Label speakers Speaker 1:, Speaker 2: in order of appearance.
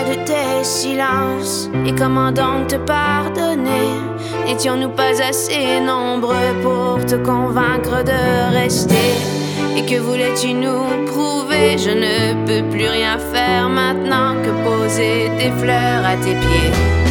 Speaker 1: de tes silences. Et comment donc te pardonner? N'étions-nous pas assez nombreux pour te convaincre de rester? Et que voulais-tu nous prouver? Je ne peux plus rien faire maintenant que poser des fleurs à tes pieds.